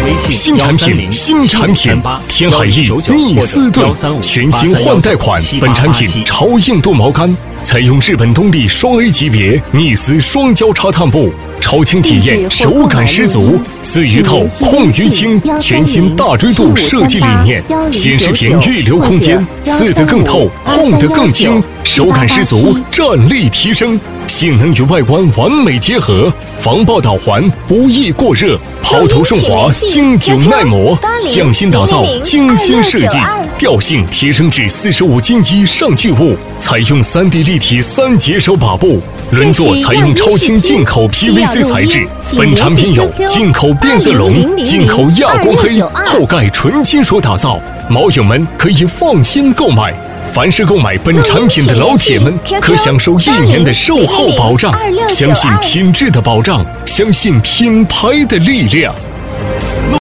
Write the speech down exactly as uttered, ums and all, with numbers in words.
新产品，新产品，天海翼逆思顿全新换代款。本产品超硬度毛干，采用日本东丽双 A 级别逆丝双交叉烫布，超轻体验，手感十足。自鱼透，控鱼轻，全新大锥度设计理念，显示屏预留空间，刺得更透，控得更轻，手感十足，战力提升。性能与外观完美结合，防爆导环，不易过热，抛头顺滑，经久耐磨，匠心打造，精心设计，调性提升至四十五斤以上巨物，采用 三 D 立体三节手把布，轮座采用超轻进口 P V C 材质。本产品有进口变色龙、进口亚光黑，后盖纯金属打造，毛友们可以放心购买。凡是购买本产品的老铁们，可享受一年的售后保障。相信品质的保障，相信品牌的力量。